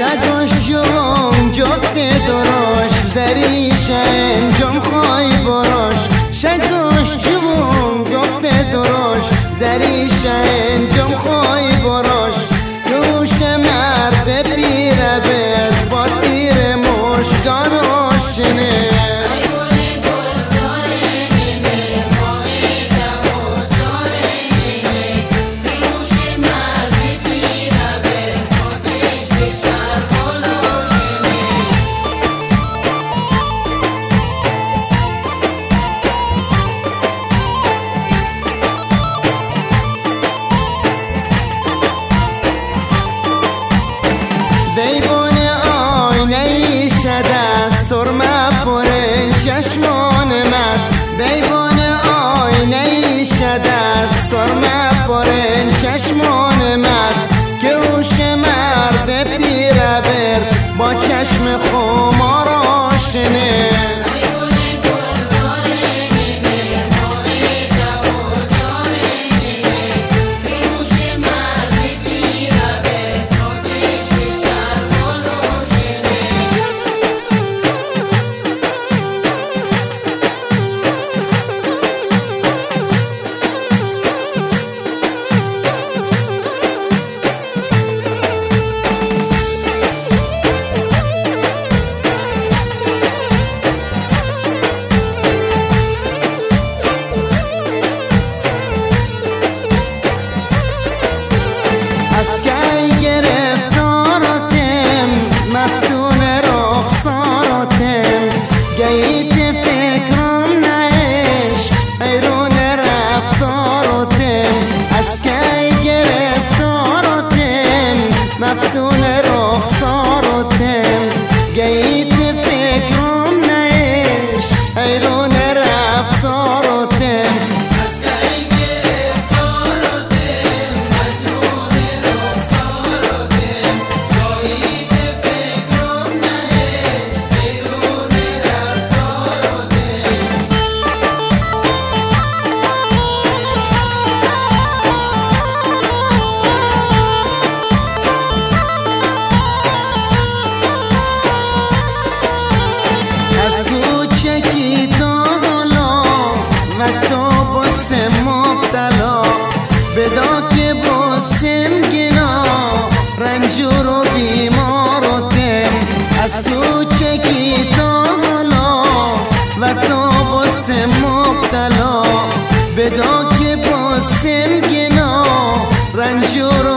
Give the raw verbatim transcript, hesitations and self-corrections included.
شدوش جون جفت دراش زریش انجام خواهی براش شدوش جون جفت دراش زریش انجام خواهی براش دوش مرد پیره برد با تیر مشگان آشنه دیوان آینه ای شده سرمه پرین چشمان مست دیوان آینه ای شده سرمه پرین چشمان مست که هوش مرد پیره برد با چشم خمار آشنه از کی گرفتاراتم مفتون رخساراتم گیت فکرم نهش حیرون رفتاراتم از کی گرفتاراتم مفتون رخساراتم گیت فکرم نهش حیرون رفتاراتم از کوچکی تا حالا و تا باسم مبتلا بدا که باسم گنا رنجور و بیماراتم از کوچکی تا حالا و تا باسم مبتلا بدا که باسم گنا رنجور